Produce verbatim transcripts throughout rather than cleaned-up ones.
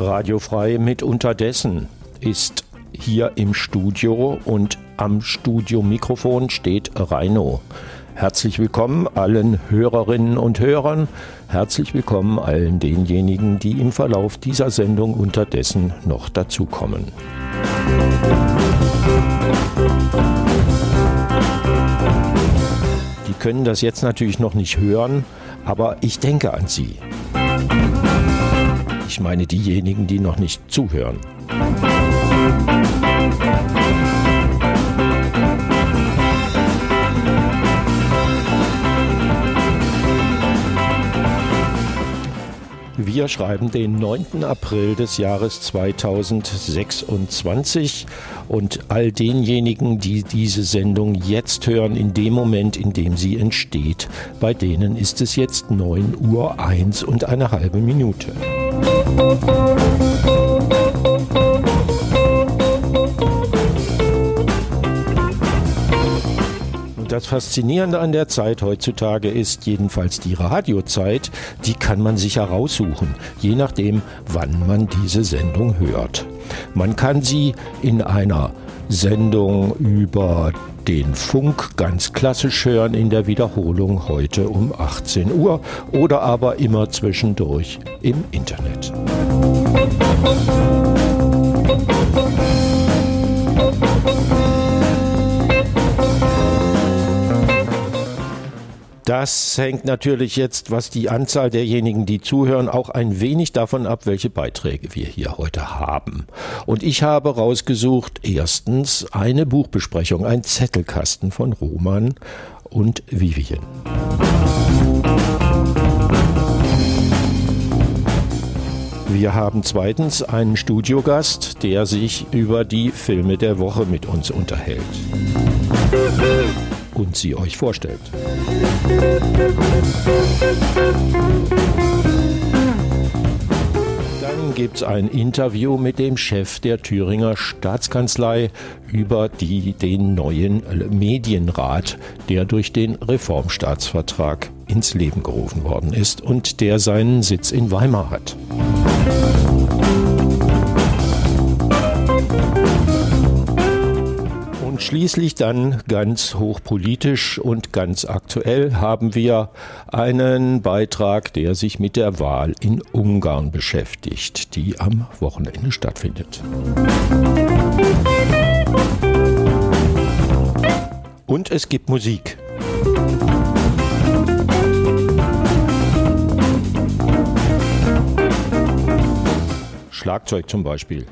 Radiofrei mit Unterdessen ist hier im Studio und am Studiomikrofon steht Reino. Herzlich willkommen allen Hörerinnen und Hörern. Herzlich willkommen allen denjenigen, die im Verlauf dieser Sendung unterdessen noch dazukommen. Die können das jetzt natürlich noch nicht hören, aber ich denke an Sie. Ich meine diejenigen, die noch nicht zuhören. Wir schreiben den neunten April des Jahres zweitausendsechsundzwanzig und all denjenigen, die diese Sendung jetzt hören, in dem Moment, in dem sie entsteht, bei denen ist es jetzt neun Uhr eins und eine halbe Minute. Das Faszinierende an der Zeit heutzutage ist jedenfalls die Radiozeit, die kann man sich heraussuchen, je nachdem, wann man diese Sendung hört. Man kann sie in einer Sendung über den Funk ganz klassisch hören, in der Wiederholung heute um achtzehn Uhr oder aber immer zwischendurch im Internet. Das hängt natürlich jetzt, was die Anzahl derjenigen, die zuhören, auch ein wenig davon ab, welche Beiträge wir hier heute haben. Und ich habe rausgesucht, erstens eine Buchbesprechung, ein Zettelkasten von Roman und Vivian. Wir haben zweitens einen Studiogast, der sich über die Filme der Woche mit uns unterhält und sie euch vorstellt. Dann gibt es ein Interview mit dem Chef der Thüringer Staatskanzlei über die, den neuen Medienrat, der durch den Reformstaatsvertrag ins Leben gerufen worden ist und der seinen Sitz in Weimar hat. Und schließlich dann ganz hochpolitisch und ganz aktuell haben wir einen Beitrag, der sich mit der Wahl in Ungarn beschäftigt, die am Wochenende stattfindet. Und es gibt Musik. Schlagzeug zum Beispiel.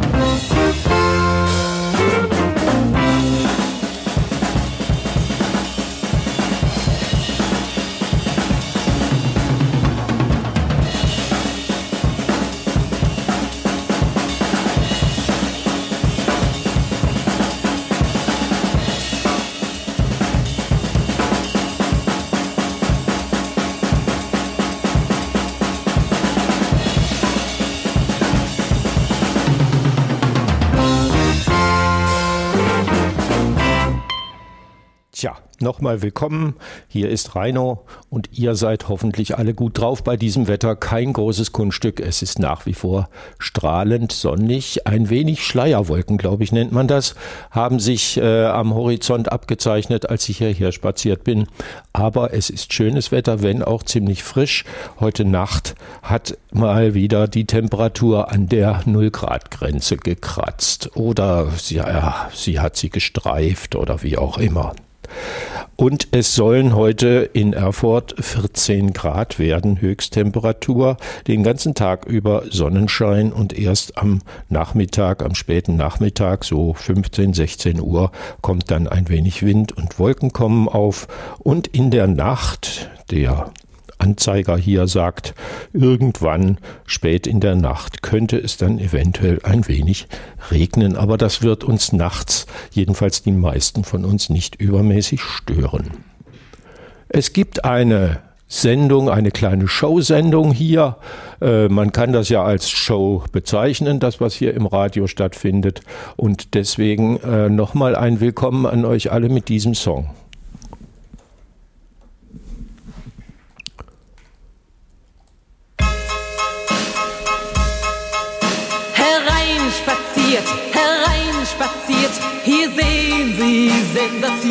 Tja, nochmal willkommen. Hier ist Reino und ihr seid hoffentlich alle gut drauf bei diesem Wetter. Kein großes Kunststück. Es ist nach wie vor strahlend sonnig. Ein wenig Schleierwolken, glaube ich, nennt man das, haben sich äh, am Horizont abgezeichnet, als ich hierher spaziert bin. Aber es ist schönes Wetter, wenn auch ziemlich frisch. Heute Nacht hat mal wieder die Temperatur an der null-Grad-Grenze gekratzt. Oder sie, ja, sie hat sie gestreift oder wie auch immer. Und es sollen heute in Erfurt vierzehn Grad werden, Höchsttemperatur, den ganzen Tag über Sonnenschein und erst am Nachmittag, am späten Nachmittag, so fünfzehn, sechzehn Uhr, kommt dann ein wenig Wind und Wolken kommen auf und in der Nacht, der Anzeiger hier sagt, irgendwann spät in der Nacht könnte es dann eventuell ein wenig regnen, aber das wird uns nachts, jedenfalls die meisten von uns, nicht übermäßig stören. Es gibt eine Sendung, eine kleine Showsendung hier. Äh, man kann das ja als Show bezeichnen, das, was hier im Radio stattfindet. Und deswegen äh, nochmal ein Willkommen an euch alle mit diesem Song.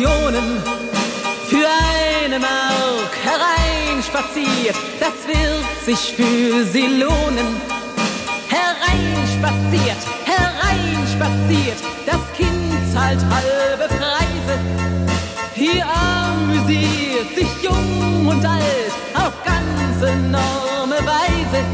Sensationen. Für eine Mark hereinspaziert, das wird sich für sie lohnen. Hereinspaziert, hereinspaziert, das Kind zahlt halbe Preise. Hier amüsiert sich jung und alt auf ganz enorme Weise.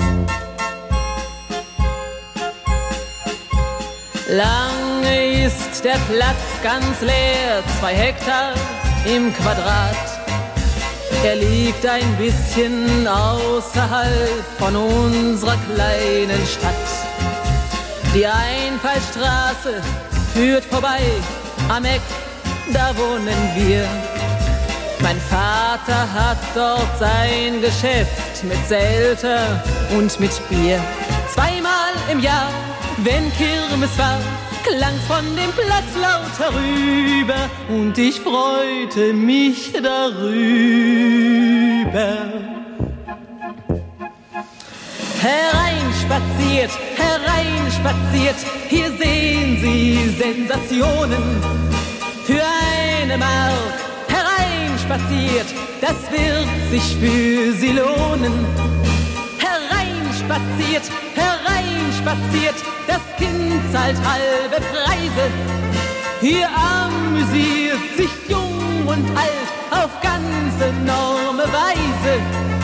Lange ist der Platz ganz leer, zwei Hektar im Quadrat. Er liegt ein bisschen außerhalb von unserer kleinen Stadt. Die Einfallstraße führt vorbei am Eck, da wohnen wir. Mein Vater hat dort sein Geschäft mit Selter und mit Bier. Zweimal im Jahr, wenn Kirmes war, klang's von dem Platz laut herüber und ich freute mich darüber. Hereinspaziert, hereinspaziert, hier sehen Sie Sensationen. Für eine Mark hereinspaziert, das wird sich für Sie lohnen. Hereinspaziert, hereinspaziert, das Kind zahlt halbe Preise. Hier amüsiert sich jung und alt auf ganz enorme Weise.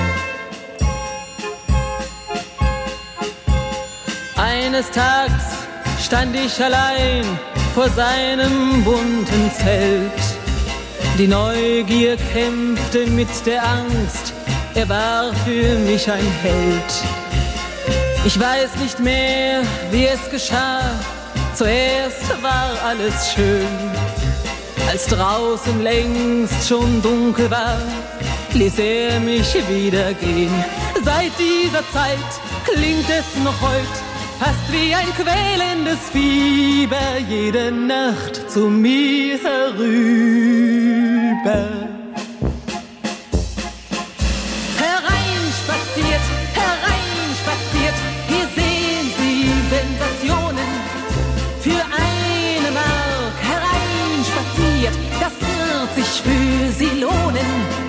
Eines Tages stand ich allein vor seinem bunten Zelt. Die Neugier kämpfte mit der Angst, er war für mich ein Held. Ich weiß nicht mehr, wie es geschah, zuerst war alles schön. Als draußen längst schon dunkel war, ließ er mich wieder gehen. Seit dieser Zeit klingt es noch heut fast wie ein quälendes Fieber, jede Nacht zu mir herüber. Hereinspaziert, hereinspaziert, hier sehen Sie Sensationen. Für eine Mark hereinspaziert, das wird sich für Sie lohnen.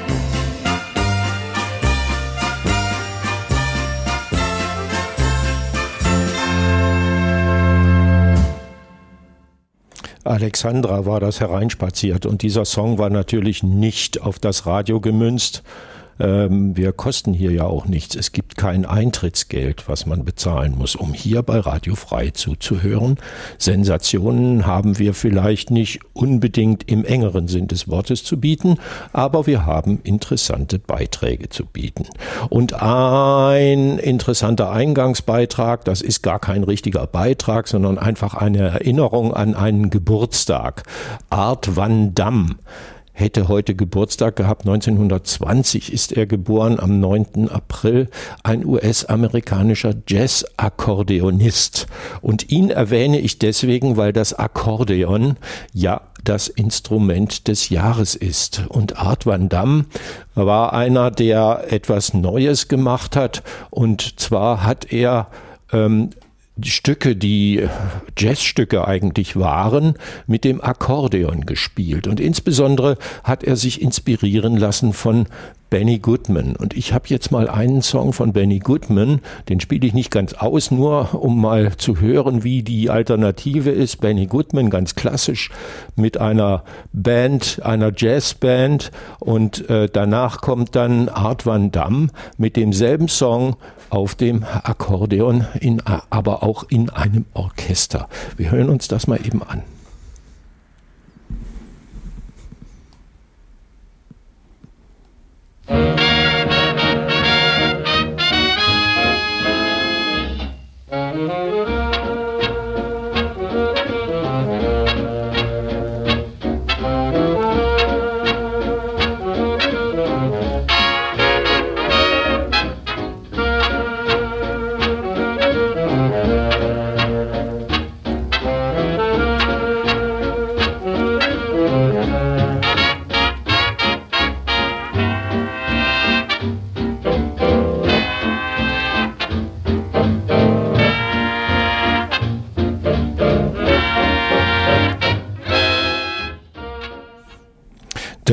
Alexandra war das hereinspaziert und dieser Song war natürlich nicht auf das Radio gemünzt. Ähm, wir kosten hier ja auch nichts. Es gibt kein Eintrittsgeld, was man bezahlen muss, um hier bei Radio Frei zuzuhören. Sensationen haben wir vielleicht nicht unbedingt im engeren Sinn des Wortes zu bieten, aber wir haben interessante Beiträge zu bieten. Und ein interessanter Eingangsbeitrag, das ist gar kein richtiger Beitrag, sondern einfach eine Erinnerung an einen Geburtstag. Art van Dam hätte heute Geburtstag gehabt. neunzehnhundertzwanzig ist er geboren, am neunten April, ein U S-amerikanischer Jazz-Akkordeonist. Und ihn erwähne ich deswegen, weil das Akkordeon ja das Instrument des Jahres ist. Und Art van Dam war einer, der etwas Neues gemacht hat. Und zwar hat er ähm, die Stücke, die Jazzstücke eigentlich waren, mit dem Akkordeon gespielt. Und insbesondere hat er sich inspirieren lassen von Benny Goodman. Und ich habe jetzt mal einen Song von Benny Goodman, den spiele ich nicht ganz aus, nur um mal zu hören, wie die Alternative ist. Benny Goodman, ganz klassisch, mit einer Band, einer Jazzband. Und äh, danach kommt dann Art van Dam mit demselben Song auf dem Akkordeon, in, aber auch in einem Orchester. Wir hören uns das mal eben an.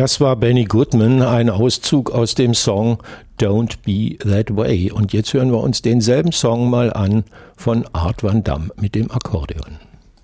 Das war Benny Goodman, ein Auszug aus dem Song Don't Be That Way. Und jetzt hören wir uns denselben Song mal an von Art van Dam mit dem Akkordeon.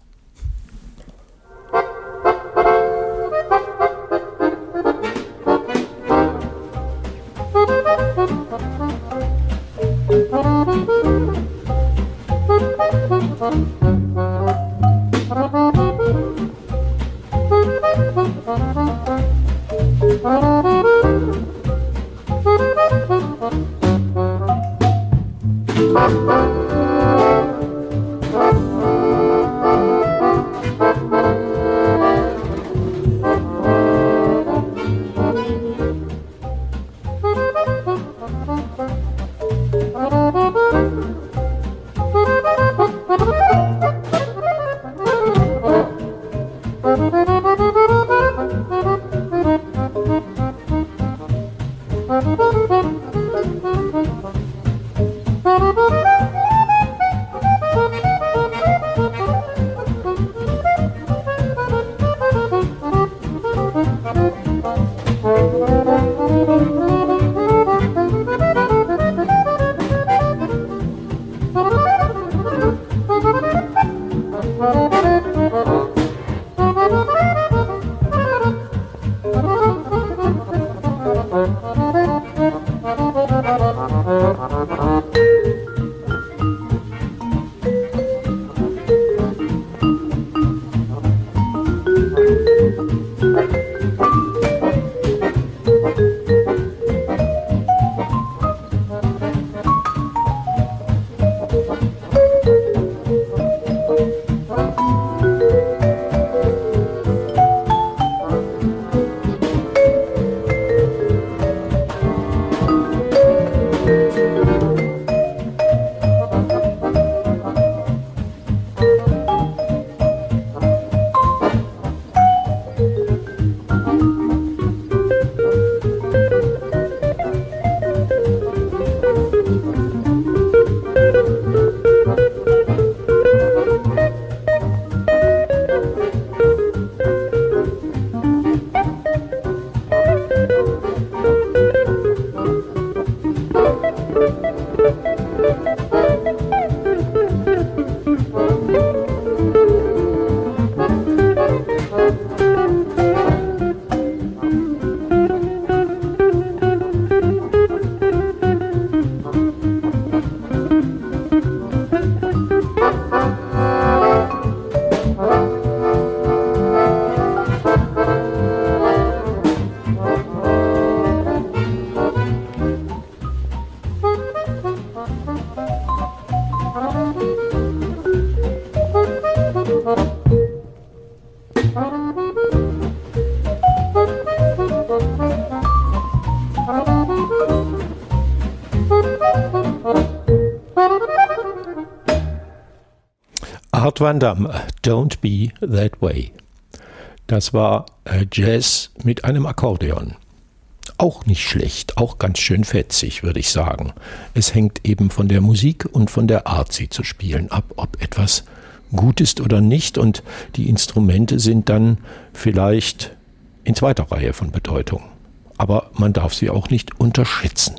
Art van Dam, Don't Be That Way. Das war äh, Jazz mit einem Akkordeon. Auch nicht schlecht, auch ganz schön fetzig, würde ich sagen. Es hängt eben von der Musik und von der Art, sie zu spielen, ab, ob etwas gut ist oder nicht. Und die Instrumente sind dann vielleicht in zweiter Reihe von Bedeutung. Aber man darf sie auch nicht unterschätzen.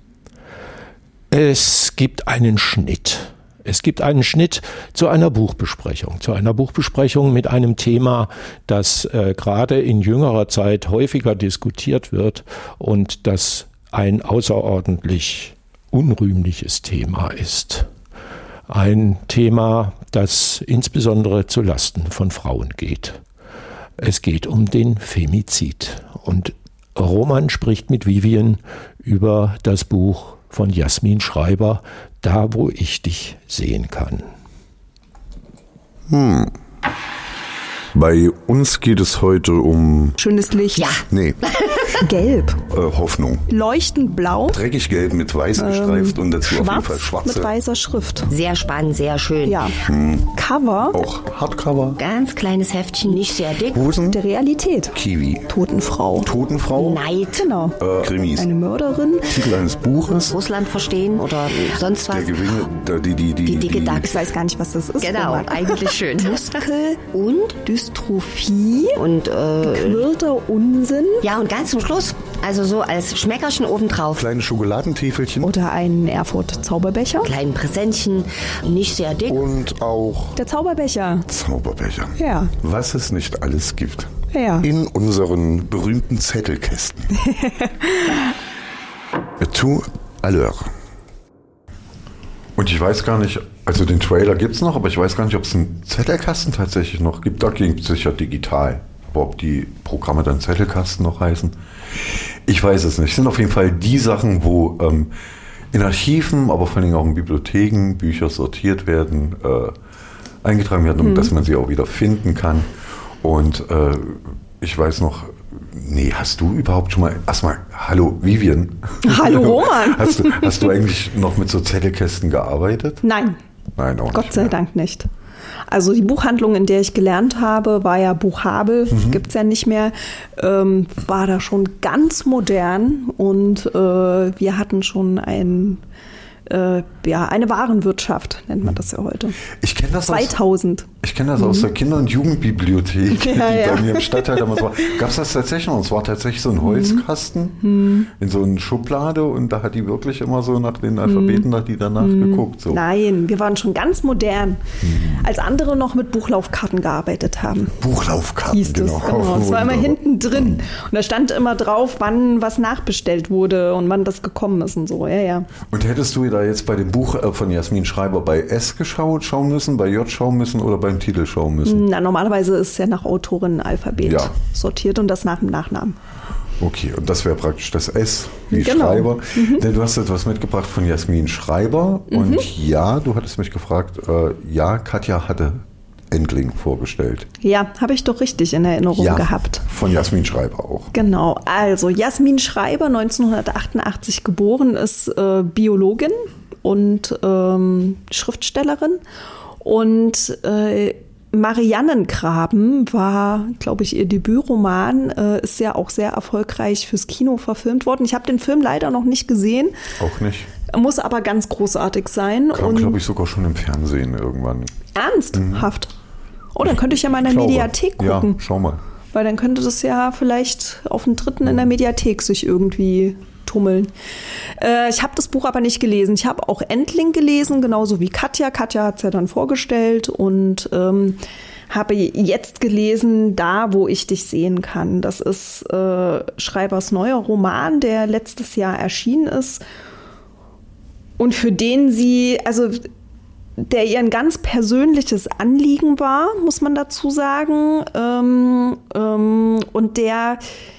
Es gibt einen Schnitt. Es gibt einen Schnitt zu einer Buchbesprechung, zu einer Buchbesprechung mit einem Thema, das äh, gerade in jüngerer Zeit häufiger diskutiert wird und das ein außerordentlich unrühmliches Thema ist. Ein Thema, das insbesondere zu Lasten von Frauen geht. Es geht um den Femizid. Und Roman spricht mit Vivian über das Buch von Jasmin Schreiber, Da, wo ich dich sehen kann. Hm. Bei uns geht es heute um... Schönes Licht. Ja. Nee. Gelb. Äh, Hoffnung. Leuchtend blau. Dreckig gelb mit weiß gestreift ähm, und dazu schwarz auf jeden Fall schwarze. Mit weißer Schrift. Sehr spannend, sehr schön. Ja. Hm. Cover. Auch Hardcover. Ganz kleines Heftchen, nicht sehr dick. Hosen. Der Realität. Kiwi. Totenfrau. Totenfrau. Neid. Genau. Äh, Krimis. Eine Mörderin. Titel eines Buches. Russland verstehen oder sonst was. Der Gewinne, der, die, die, die, die dicke die, Dachs. Ich weiß gar nicht, was das ist. Genau, eigentlich schön. Muskel und Dystrophie und äh, gequirlter Unsinn. Ja, und ganz zum Schluss, also so als Schmeckerchen obendrauf. Kleine Schokoladentäfelchen. Oder ein Erfurt-Zauberbecher. Kleinen Präsentchen, nicht sehr dick. Und auch der Zauberbecher. Zauberbecher. Ja. Was es nicht alles gibt. Ja. In unseren berühmten Zettelkästen. Tout à l'heure. Und ich weiß gar nicht, also den Trailer gibt es noch, aber ich weiß gar nicht, ob es einen Zettelkasten tatsächlich noch gibt. Da gibt es sicher digital. Aber ob die Programme dann Zettelkasten noch heißen, ich weiß es nicht. Es sind auf jeden Fall die Sachen, wo ähm, in Archiven, aber vor allem auch in Bibliotheken Bücher sortiert werden, äh, eingetragen werden, um mhm. dass man sie auch wieder finden kann. Und äh, ich weiß noch, nee, hast du überhaupt schon mal, erstmal, hallo Vivian. Hallo Roman. Hast du, hast du eigentlich noch mit so Zettelkästen gearbeitet? Nein. Nein, auch Gott nicht sei mehr. Dank nicht. Also die Buchhandlung, in der ich gelernt habe, war ja Buchhabel, mhm. gibt es ja nicht mehr, ähm, war da schon ganz modern und äh, wir hatten schon ein, äh, ja, eine Warenwirtschaft, nennt man das ja heute. Ich kenne das zweitausend. Aus, ich kenne das mhm. aus der Kinder- und Jugendbibliothek, ja, die ja. bei mir im Stadtteil damals war. Gab es das tatsächlich noch? Und es war tatsächlich so ein Holzkasten mhm. in so einer Schublade und da hat die wirklich immer so nach den Alphabeten, nach die danach mhm. geguckt. So. Nein, wir waren schon ganz modern, mhm. als andere noch mit Buchlaufkarten gearbeitet haben. Buchlaufkarten, hieß das, genau. genau. Es war immer hinten drin und da stand immer drauf, wann was nachbestellt wurde und wann das gekommen ist und so, ja, ja. Und hättest du da jetzt bei dem Buch von Jasmin Schreiber bei S geschaut, schauen müssen, bei J schauen müssen oder beim Titel schauen müssen? Na, normalerweise ist es ja nach Autorinnenalphabet ja. sortiert und das nach dem Nachnamen. Okay, und das wäre praktisch das S wie genau. Schreiber. Mhm. Denn du hast etwas mitgebracht von Jasmin Schreiber mhm. und ja, du hattest mich gefragt, äh, ja, Katja hatte Entling vorgestellt. Ja, habe ich doch richtig in Erinnerung ja, gehabt. Von Jasmin Schreiber auch. Genau, also Jasmin Schreiber, neunzehnhundertachtundachtzig geboren, ist äh, Biologin und ähm, Schriftstellerin. Und äh, Mariannengraben war, glaube ich, ihr Debütroman, äh, ist ja auch sehr erfolgreich fürs Kino verfilmt worden. Ich habe den Film leider noch nicht gesehen. Auch nicht. Muss aber ganz großartig sein. Kam, glaube ich, sogar schon im Fernsehen irgendwann. Ernsthaft? Mhm. Oh, dann könnte ich ja mal in der Glaube. Mediathek gucken. Ja, schau mal. Weil dann könnte das ja vielleicht auf den dritten in der Mediathek sich irgendwie tummeln. Äh, ich habe das Buch aber nicht gelesen. Ich habe auch Entling gelesen, genauso wie Katja. Katja hat es ja dann vorgestellt und ähm, habe jetzt gelesen, Da, wo ich dich sehen kann. Das ist äh, Schreibers neuer Roman, der letztes Jahr erschienen ist und für den sie, also der ihr ein ganz persönliches Anliegen war, muss man dazu sagen, ähm, ähm, und der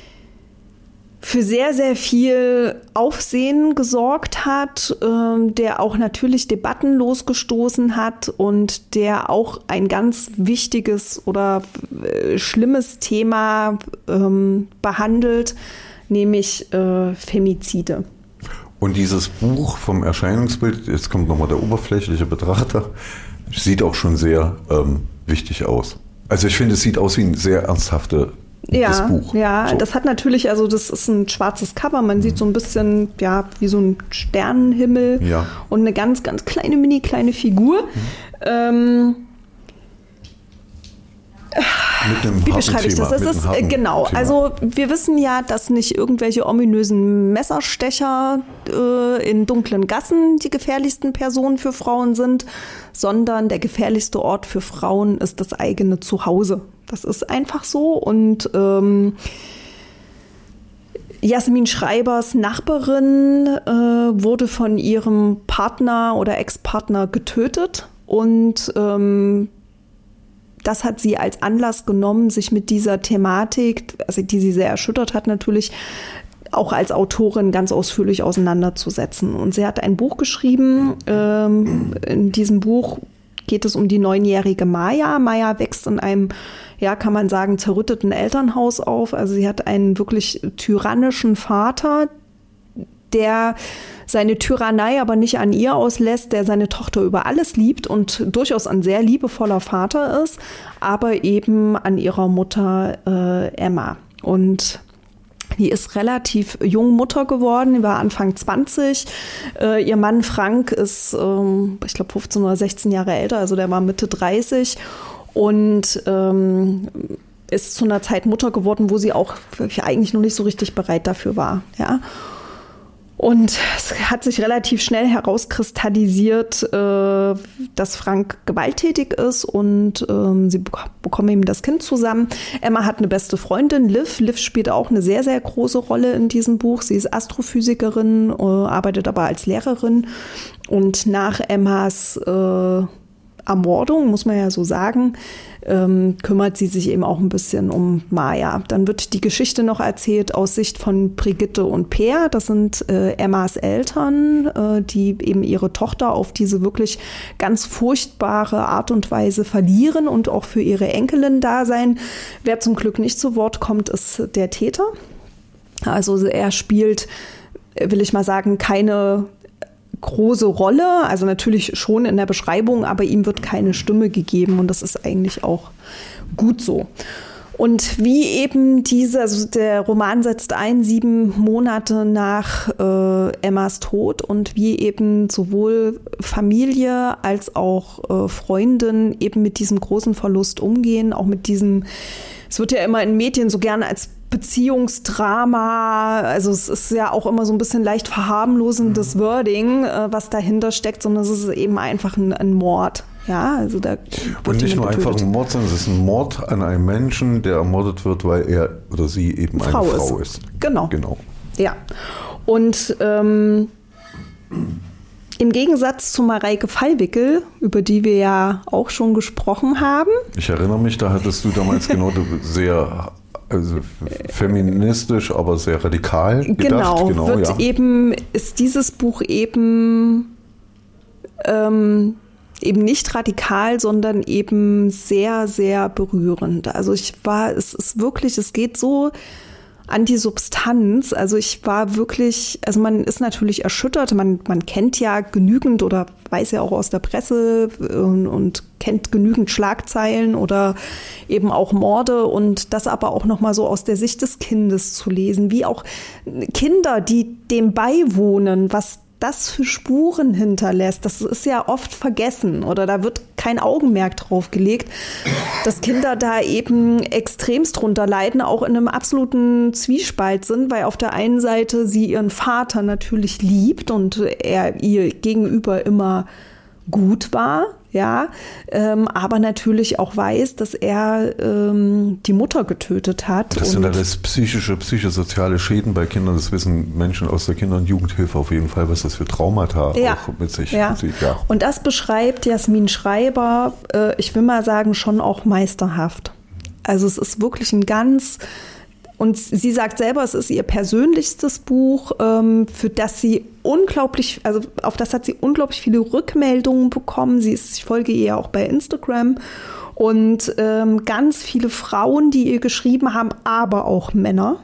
für sehr, sehr viel Aufsehen gesorgt hat, ähm, der auch natürlich Debatten losgestoßen hat und der auch ein ganz wichtiges oder äh, schlimmes Thema ähm, behandelt, nämlich äh, Femizide. Und dieses Buch vom Erscheinungsbild, jetzt kommt nochmal der oberflächliche Betrachter, sieht auch schon sehr ähm, wichtig aus. Also ich finde, es sieht aus wie ein sehr ernsthaftes ja, Buch. Ja, so. Das hat natürlich, also das ist ein schwarzes Cover, man mhm. sieht so ein bisschen, ja, wie so ein Sternenhimmel ja. und eine ganz, ganz kleine, mini kleine Figur. Mhm. Ähm, Mit einem Wie beschreibe ich das? Das ist, äh, genau, Thema. Also wir wissen ja, dass nicht irgendwelche ominösen Messerstecher äh, in dunklen Gassen die gefährlichsten Personen für Frauen sind, sondern der gefährlichste Ort für Frauen ist das eigene Zuhause. Das ist einfach so und ähm, Jasmin Schreibers Nachbarin äh, wurde von ihrem Partner oder Ex-Partner getötet und ähm, das hat sie als Anlass genommen, sich mit dieser Thematik, also die sie sehr erschüttert hat natürlich, auch als Autorin ganz ausführlich auseinanderzusetzen. Und sie hat ein Buch geschrieben. Ähm, in diesem Buch geht es um die neunjährige Maya. Maya wächst in einem, ja, kann man sagen, zerrütteten Elternhaus auf. Also sie hat einen wirklich tyrannischen Vater, der seine Tyrannei aber nicht an ihr auslässt, der seine Tochter über alles liebt und durchaus ein sehr liebevoller Vater ist, aber eben an ihrer Mutter äh, Emma. Und die ist relativ jung Mutter geworden, die war Anfang zwanzig. Äh, ihr Mann Frank ist, ähm, ich glaube, fünfzehn oder sechzehn Jahre älter, also der war Mitte dreißig und ähm, ist zu einer Zeit Mutter geworden, wo sie auch eigentlich noch nicht so richtig bereit dafür war. Ja. Und es hat sich relativ schnell herauskristallisiert, äh, dass Frank gewalttätig ist und ähm, sie bek- bekommen eben das Kind zusammen. Emma hat eine beste Freundin, Liv. Liv spielt auch eine sehr, sehr große Rolle in diesem Buch. Sie ist Astrophysikerin, äh, arbeitet aber als Lehrerin. Und nach Emmas äh, Ermordung, muss man ja so sagen, ähm, kümmert sie sich eben auch ein bisschen um Maya. Dann wird die Geschichte noch erzählt aus Sicht von Brigitte und Peer. Das sind äh, Emmas Eltern, äh, die eben ihre Tochter auf diese wirklich ganz furchtbare Art und Weise verlieren und auch für ihre Enkelin da sein. Wer zum Glück nicht zu Wort kommt, ist der Täter. Also er spielt, will ich mal sagen, keine große Rolle, also natürlich schon in der Beschreibung, aber ihm wird keine Stimme gegeben und das ist eigentlich auch gut so. Und wie eben diese, also der Roman setzt ein, sieben Monate nach äh, Emmas Tod und wie eben sowohl Familie als auch äh, Freundin eben mit diesem großen Verlust umgehen, auch mit diesem, es wird ja immer in Medien so gerne als Beziehungsdrama, also es ist ja auch immer so ein bisschen leicht verharmlosendes Wording, äh, was dahinter steckt, sondern es ist eben einfach ein, ein Mord. Ja, also da und nicht nur einfach ein Mord, sondern es ist ein Mord an einem Menschen, der ermordet wird, weil er oder sie eben eine Frau, Frau ist. ist. Genau. Genau. Ja. Und ähm, im Gegensatz zu Mareike Fallwickel, über die wir ja auch schon gesprochen haben. Ich erinnere mich, da hattest du damals genau sehr also feministisch, aber sehr radikal gedacht. Genau, genau wird ja. eben, ist dieses Buch eben ähm, eben nicht radikal, sondern eben sehr, sehr berührend. Also ich war, es ist wirklich, es geht so an die Substanz. Also ich war wirklich, also man ist natürlich erschüttert, man, man kennt ja genügend oder weiß ja auch aus der Presse und, und kennt genügend Schlagzeilen oder eben auch Morde und das aber auch nochmal so aus der Sicht des Kindes zu lesen, wie auch Kinder, die dem beiwohnen, was das für Spuren hinterlässt, das ist ja oft vergessen oder da wird kein Augenmerk drauf gelegt, dass Kinder da eben extremst drunter leiden, auch in einem absoluten Zwiespalt sind, weil auf der einen Seite sie ihren Vater natürlich liebt und er ihr gegenüber immer gut war, ja, ähm, aber natürlich auch weiß, dass er ähm, die Mutter getötet hat. Das sind alles psychische, psychosoziale Schäden bei Kindern. Das wissen Menschen aus der Kinder- und Jugendhilfe auf jeden Fall, was das für Traumata ja. auch mit sich ja. zieht. Ja. Und das beschreibt Jasmin Schreiber, äh, ich will mal sagen, schon auch meisterhaft. Also es ist wirklich ein ganz... Und sie sagt selber, es ist ihr persönlichstes Buch, ähm, für das sie unglaublich, also auf das hat sie unglaublich viele Rückmeldungen bekommen. Sie ist, ich folge ihr auch bei Instagram und ähm, ganz viele Frauen, die ihr geschrieben haben, aber auch Männer.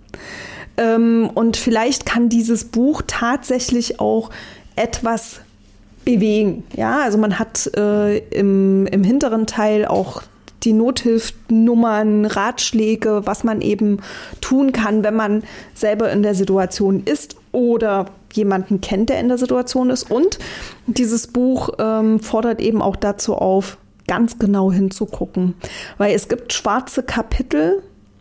Ähm, und vielleicht kann dieses Buch tatsächlich auch etwas bewegen. Ja, also man hat äh, im, im hinteren Teil auch die Nothilfnummern, Ratschläge, was man eben tun kann, wenn man selber in der Situation ist oder jemanden kennt, der in der Situation ist. Und dieses Buch ähm, fordert eben auch dazu auf, ganz genau hinzugucken. Weil es gibt schwarze Kapitel,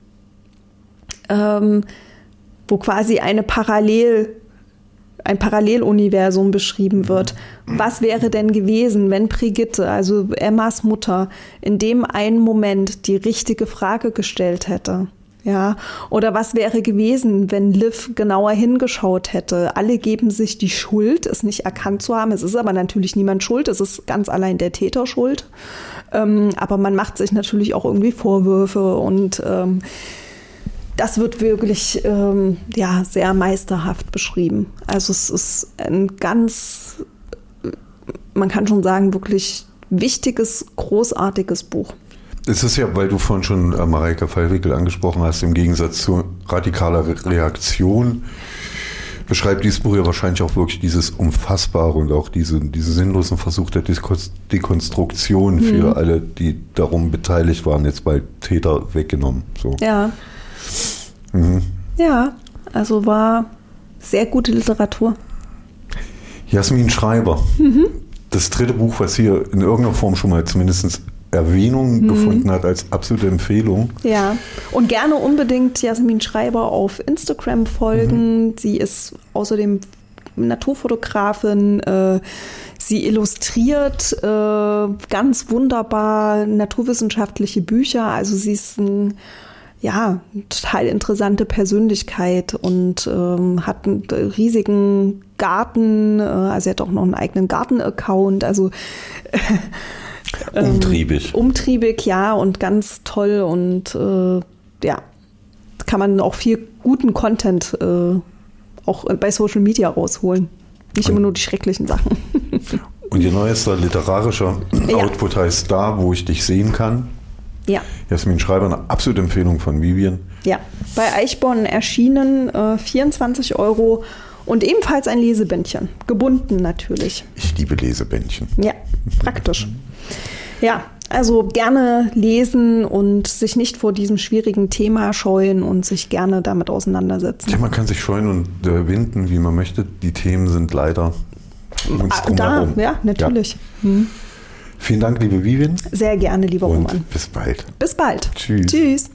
ähm, wo quasi eine Parallel ein Paralleluniversum beschrieben wird. Was wäre denn gewesen, wenn Brigitte, also Emmas Mutter, in dem einen Moment die richtige Frage gestellt hätte? Ja, oder was wäre gewesen, wenn Liv genauer hingeschaut hätte? Alle geben sich die Schuld, es nicht erkannt zu haben. Es ist aber natürlich niemand schuld, es ist ganz allein der Täter schuld. Ähm, aber man macht sich natürlich auch irgendwie Vorwürfe und ähm, das wird wirklich ähm, ja, sehr meisterhaft beschrieben. Also es ist ein ganz, man kann schon sagen, wirklich wichtiges, großartiges Buch. Es ist ja, weil du vorhin schon äh, Mareike Fallwickel angesprochen hast, im Gegensatz zu radikaler Re- Reaktion, beschreibt dieses Buch ja wahrscheinlich auch wirklich dieses Unfassbare und auch diese, diese sinnlosen Versuch der Dekon- Dekonstruktion für mhm. alle, die darum beteiligt waren, jetzt bei Täter weggenommen. So. Ja. Mhm. Ja, also war sehr gute Literatur. Jasmin Schreiber. Mhm. Das dritte Buch, was hier in irgendeiner Form schon mal zumindest Erwähnung mhm. gefunden hat als absolute Empfehlung. Ja, und gerne unbedingt Jasmin Schreiber auf Instagram folgen. Mhm. Sie ist außerdem Naturfotografin. Äh, sie illustriert äh, ganz wunderbar naturwissenschaftliche Bücher. Also sie ist ein ja, total interessante Persönlichkeit und ähm, hat einen riesigen Garten. Äh, also sie hat auch noch einen eigenen Garten-Account. Also Umtriebig. Ähm, umtriebig, ja, und ganz toll und äh, ja, kann man auch viel guten Content äh, auch bei Social Media rausholen. Nicht und, immer nur die schrecklichen Sachen. Und ihr neuester literarischer ja. Output heißt Da, wo ich dich sehen kann. Ja. Jasmin Schreiber, eine absolute Empfehlung von Vivian. Ja, bei Eichborn erschienen, äh, vierundzwanzig Euro. Und ebenfalls ein Lesebändchen, gebunden natürlich. Ich liebe Lesebändchen. Ja, praktisch. Ja, also gerne lesen und sich nicht vor diesem schwierigen Thema scheuen und sich gerne damit auseinandersetzen. Ja, man kann sich scheuen und äh, winden, wie man möchte. Die Themen sind leider uns da, ja, natürlich. Ja. Hm. Vielen Dank, liebe Vivian. Sehr gerne, lieber und Roman. Bis bald. Bis bald. Tschüss. Tschüss.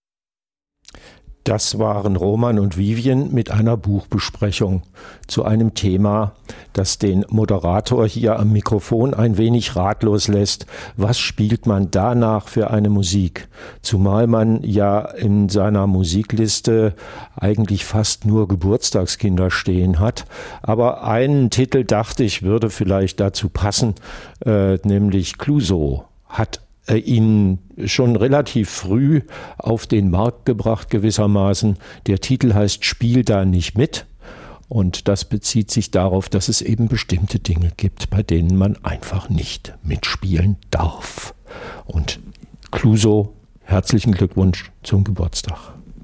Das waren Roman und Vivian mit einer Buchbesprechung zu einem Thema, das den Moderator hier am Mikrofon ein wenig ratlos lässt. Was spielt man danach für eine Musik? Zumal man ja in seiner Musikliste eigentlich fast nur Geburtstagskinder stehen hat. Aber einen Titel, dachte ich, würde vielleicht dazu passen, äh, nämlich Clouseau hat ihn schon relativ früh auf den Markt gebracht gewissermaßen. Der Titel heißt Spiel da nicht mit und das bezieht sich darauf, dass es eben bestimmte Dinge gibt, bei denen man einfach nicht mitspielen darf. Und Clouseau, herzlichen Glückwunsch zum Geburtstag.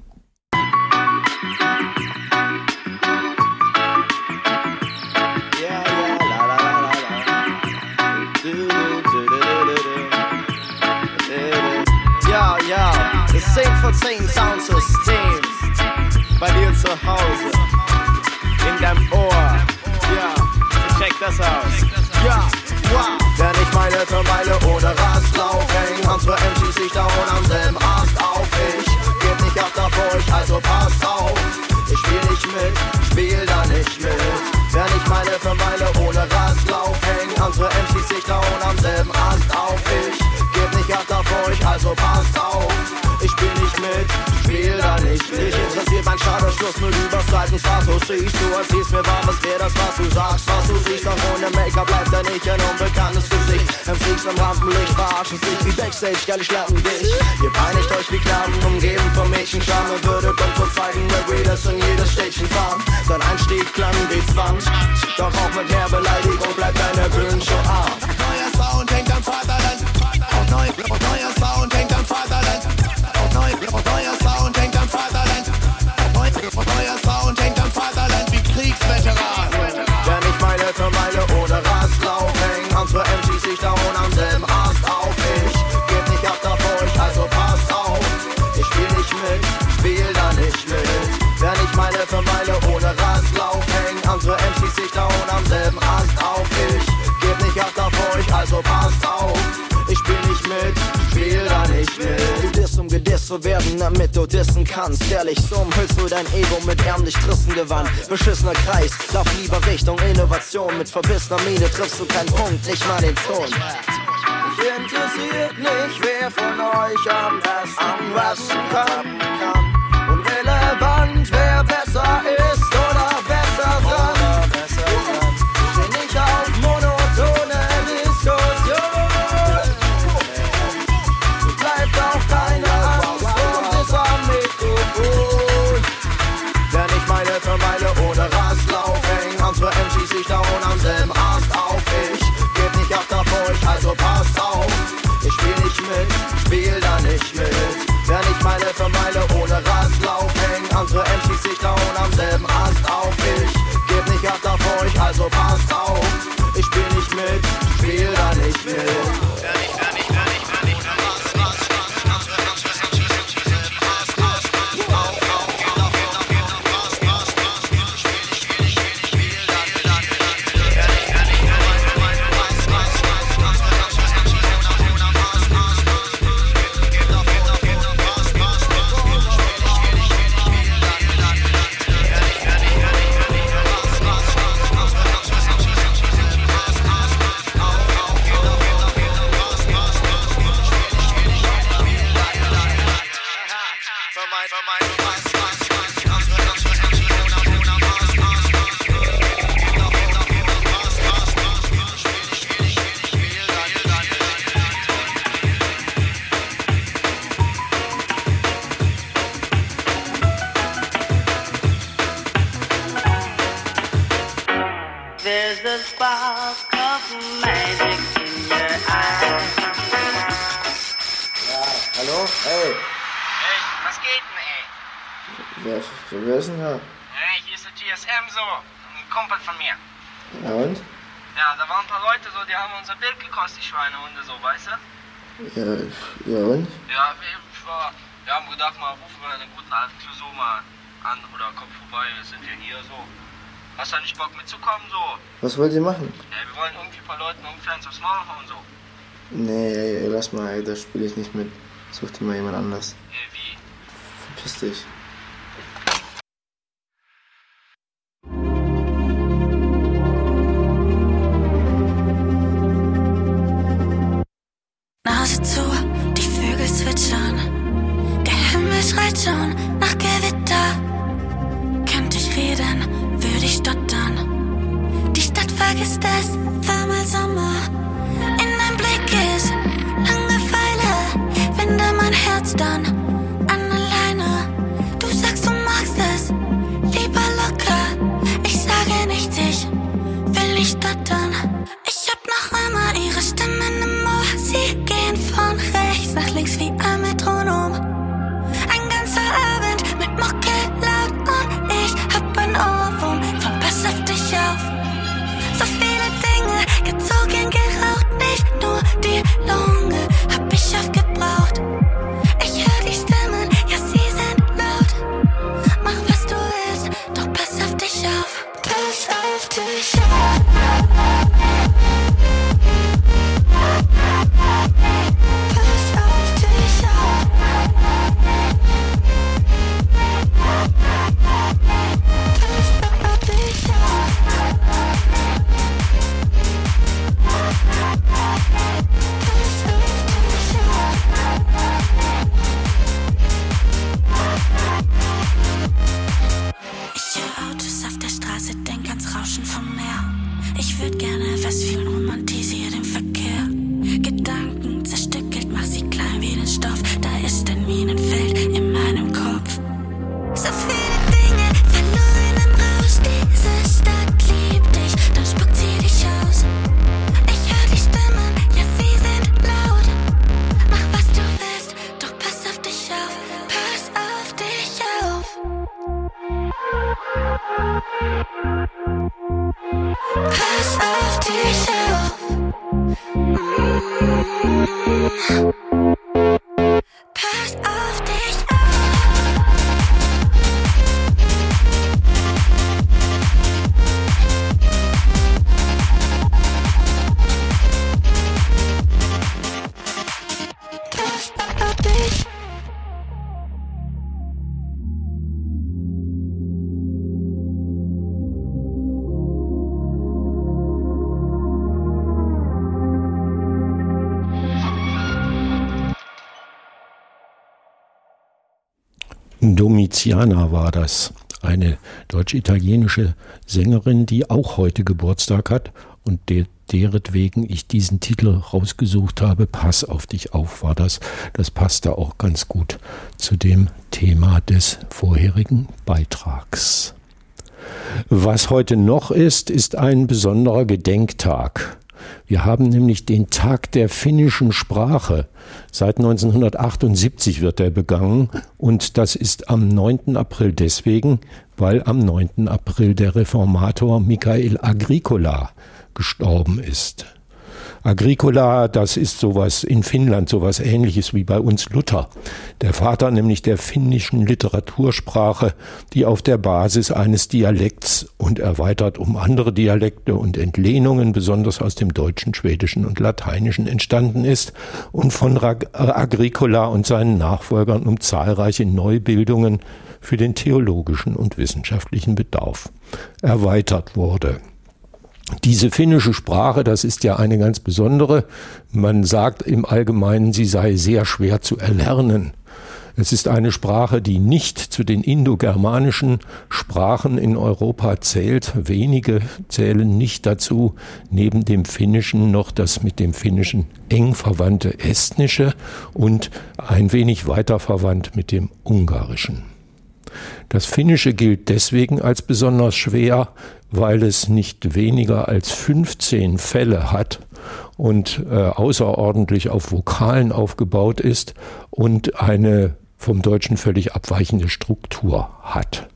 zehn vor zehn Soundsystem bei dir zu Hause, in deinem Ohr, ja, check das aus, ja, wow. Wer nicht meine für meine ohne Rastlauf hängen, unsere M Cs sich da und am selben Ast auf. Ich geb nicht ab davor euch, also passt auf. Ich spiel nicht mit, spiel da nicht mit. Wer nicht meine für meine ohne Rastlauf hängen, unsere M Cs sich da und am selben Ast auf. Ich geb nicht ab davor euch, also passt auf. Ich spiel nicht mit, spiel da nicht mit. Dich interessiert mein Schadensschluss nur übers Seitenstatus. Siehst du, als hieß mir war, was wär das, was du sagst, was du siehst. Doch ohne Make-up bleibt er nicht ein unbekanntes Gesicht. Im Freaks im Rampenlicht verarschen sich wie Backstage, geil, ich schlappen dich. Ihr peinigt euch wie Knaben, umgeben vom Mädchenscham. Und würdet uns so zeigen, wer Readers in jedes Städtchen fahren. Dein Einstieg klang wie Zwanz, doch auch mit mehr Beleidigung bleibt deine Bühnenshow arm. Neuer Sound hängt am Vaterland, auch neu, neuer Sound hängt am Vaterland. Neuer Sound hängt am Vaterland. Neuer Sound hängt am Vaterland wie Kriegsveteran. Wer nicht meine für meine ohne Rastlauf hängen, unsere M Cs sich da und am selben Ast auf. Ich geb nicht ab davor euch, also passt auf. Ich spiel nicht mit, spiel da nicht mit. Wer nicht meine für meine ohne Rastlauf hängen, unsere M Cs sich da und am selben Ast auf. Ich geb nicht ab davor euch, also passt auf. Ich spiel nicht mit, spiel da nicht mit. Du bist um gedisst zu werden, damit du dissen kannst. Ehrlich, so umhüllst du dein Ego mit ärmlich Trissengewand. Beschissener Kreis, lauf lieber Richtung Innovation. Mit verbissener Miene triffst du keinen Punkt, nicht mal den Ton. Mich interessiert nicht, wer von euch am besten rappen kann. Und relevant, wer besser ist oder besser dran. Ich bin nicht auf monotone Diskussion. Bleibt auch keine Angst und ist am Mikrofon. Wer nicht meine für meine ohne Rastlauf hängen, unsere M Cs sich da und am selben Ast auf. Ich geb nicht ab davor euch, also passt Rastlauf hängen, andere M Cs sich trauen am selben Ast auf. Ich geb nicht ab auf euch, also passt auf. Ich spiel nicht mit, spiel da nicht mit. Wer ist denn da? Hey, hier ist der T S M so, ein Kumpel von mir. Ja und? Ja, da waren ein paar Leute so, die haben unser Bild gekostet, die Schweinehunde so, weißt du? Ja, ja und? Ja, wir, wir haben gedacht, mal rufen wir den guten alten Clouseau mal an oder komm vorbei, wir sind ja hier so. Hast du nicht Bock mitzukommen so? Was wollt ihr machen? Ja, wir wollen irgendwie ein paar Leuten Fans aufs Maul hauen so. Nee, ey, ey, lass mal, ey, da spiele ich nicht mit. Such dir mal jemand anders. Hey, wie? Verpiss dich. Nase zu, die Vögel zwitschern, der Himmel schreit schon nach Gewitter. Könnte ich reden, würde ich stottern. Die Stadt vergisst es, war mal Sommer. In deinem Blick ist Langeweile, wende mein Herz dann an alleine. Du sagst, du magst es, lieber locker. Ich sage nichts, ich will nicht stottern. Ich hab noch immer ihre Stimmen im Ohr. Sie gehen von rechts nach links wie ein Metronom. Ein ganzer Abend mit Mucke laut und ich hab ein Ohrwurm von Pass auf dich auf. So viele Dinge gezogen, geraucht, nicht nur die Lunge hab ich oft gebraucht. Ich hör die Stimmen, ja sie sind laut. Mach was du willst, doch pass auf dich auf. Pass auf dich auf. Ich höre Autos auf der Straße, denk ans Rauschen vom Meer. Ich würd gerne was fühlen, romantisier den Verkehr. Gedanken zerstückelt, mach sie klein wie den Stoff. Da ist ein Minenfeld in meinem Kopf. So viele Dinge verloren im Rausch. Diese Stadt liebt dich, dann spuckt sie dich aus. Ich hör die Stimmen, ja sie sind laut. Mach was du willst, doch pass auf dich auf. Pass auf dich auf. Pass auf dich auf. Mm. Pass auf dich auf. Pass auf dich. Domiziana war das, eine deutsch-italienische Sängerin, die auch heute Geburtstag hat und der, deretwegen ich diesen Titel rausgesucht habe. Pass auf dich auf war das. Das passte auch ganz gut zu dem Thema des vorherigen Beitrags. Was heute noch ist, ist ein besonderer Gedenktag. Wir haben nämlich den Tag der finnischen Sprache. Seit neunzehnhundertachtundsiebzig wird er begangen und das ist am neunten April deswegen, weil am neunten April der Reformator Mikael Agricola gestorben ist. Agricola, das ist sowas in Finnland, sowas Ähnliches wie bei uns Luther. Der Vater nämlich der finnischen Literatursprache, die auf der Basis eines Dialekts und erweitert um andere Dialekte und Entlehnungen, besonders aus dem Deutschen, Schwedischen und Lateinischen entstanden ist und von Agricola und seinen Nachfolgern um zahlreiche Neubildungen für den theologischen und wissenschaftlichen Bedarf erweitert wurde. Diese finnische Sprache, das ist ja eine ganz besondere. Man sagt im Allgemeinen, sie sei sehr schwer zu erlernen. Es ist eine Sprache, die nicht zu den indogermanischen Sprachen in Europa zählt. Wenige zählen nicht dazu, neben dem Finnischen noch das mit dem Finnischen eng verwandte Estnische und ein wenig weiter verwandt mit dem Ungarischen. Das Finnische gilt deswegen als besonders schwer, weil es nicht weniger als fünfzehn Fälle hat und äh, außerordentlich auf Vokalen aufgebaut ist und eine vom Deutschen völlig abweichende Struktur hat.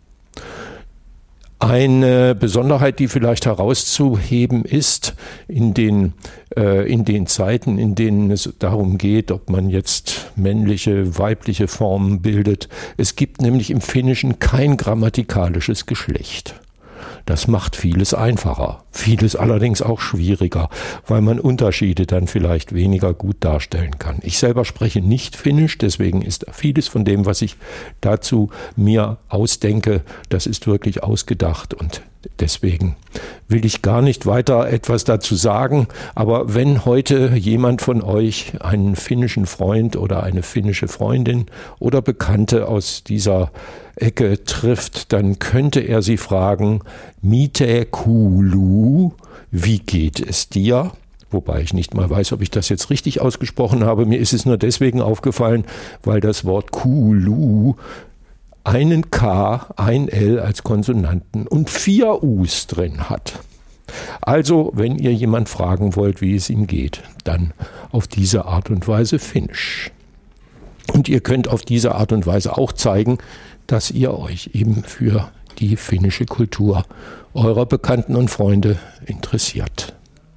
Eine Besonderheit, die vielleicht herauszuheben ist, in den, äh, in den Zeiten, in denen es darum geht, ob man jetzt männliche, weibliche Formen bildet. Es gibt nämlich im Finnischen kein grammatikalisches Geschlecht. Das macht vieles einfacher, vieles allerdings auch schwieriger, weil man Unterschiede dann vielleicht weniger gut darstellen kann. Ich selber spreche nicht Finnisch, deswegen ist vieles von dem, was ich dazu mir ausdenke, das ist wirklich ausgedacht und deswegen will ich gar nicht weiter etwas dazu sagen, aber wenn heute jemand von euch einen finnischen Freund oder eine finnische Freundin oder Bekannte aus dieser Ecke trifft, dann könnte er sie fragen, Mite Kulu, wie geht es dir? Wobei ich nicht mal weiß, ob ich das jetzt richtig ausgesprochen habe. Mir ist es nur deswegen aufgefallen, weil das Wort Kulu einen K, ein L als Konsonanten und vier U's drin hat. Also, wenn ihr jemand fragen wollt, wie es ihm geht, dann auf diese Art und Weise Finnisch. Und ihr könnt auf diese Art und Weise auch zeigen, dass ihr euch eben für die finnische Kultur eurer Bekannten und Freunde interessiert.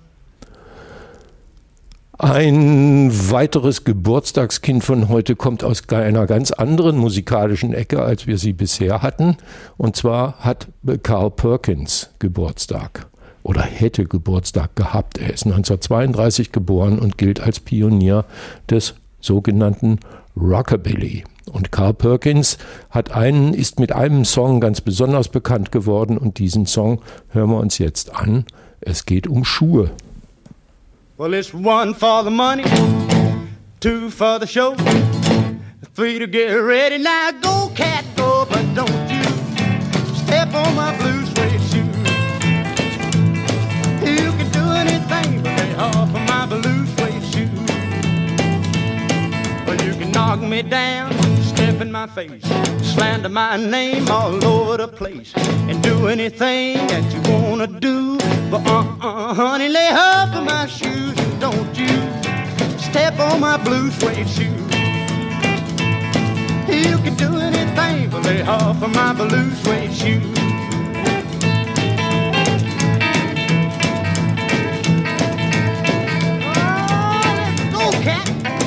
Ein weiteres Geburtstagskind von heute kommt aus einer ganz anderen musikalischen Ecke, als wir sie bisher hatten. Und zwar hat Carl Perkins Geburtstag oder hätte Geburtstag gehabt. Er ist neunzehnhundertzweiunddreißig geboren und gilt als Pionier des sogenannten Rockabilly. Und Carl Perkins hat einen, ist mit einem Song ganz besonders bekannt geworden und diesen Song hören wir uns jetzt an. Es geht um Schuhe. Well, it's one for the money, two for the show, three to get ready. Now go, cat, go, but don't you step on my blue suede shoe. You can do anything but lay off of my blue suede shoe. Well, you can knock me down, step in my face, slander my name all over the place, and do anything that you wanna do. But uh-uh, honey, lay off of my shoes and don't you step on my blue suede shoe. You can do anything but lay off of my blue suede shoe. Oh, let's go, cat.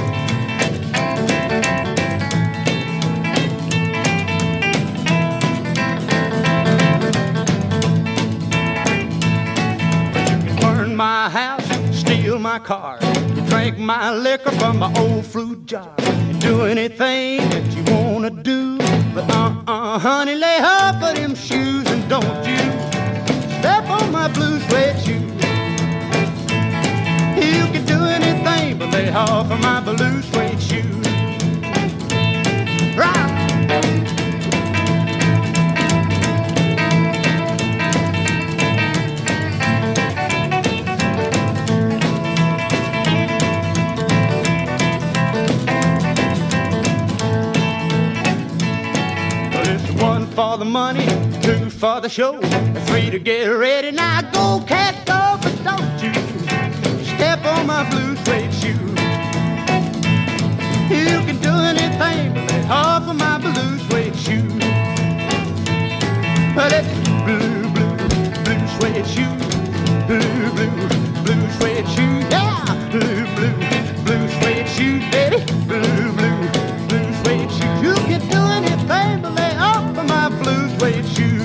My house, steal my car, drink my liquor from my old fruit jar, and do anything that you wanna do. But uh-uh, honey, lay off of them shoes and don't you step on my blue suede shoe. You can do anything but lay off of my blue suede shoe. Rock! For the money, two for the show, three to get ready. Now go, cat, go, but don't you buddy. Blue, blue, blue suede shoes. Blue, blue, blue suede shoes. Yeah, blue, blue, blue suede shoes, baby. Blue, blue, blue suede shoes. You can do anything but lay off of my blue suede shoes.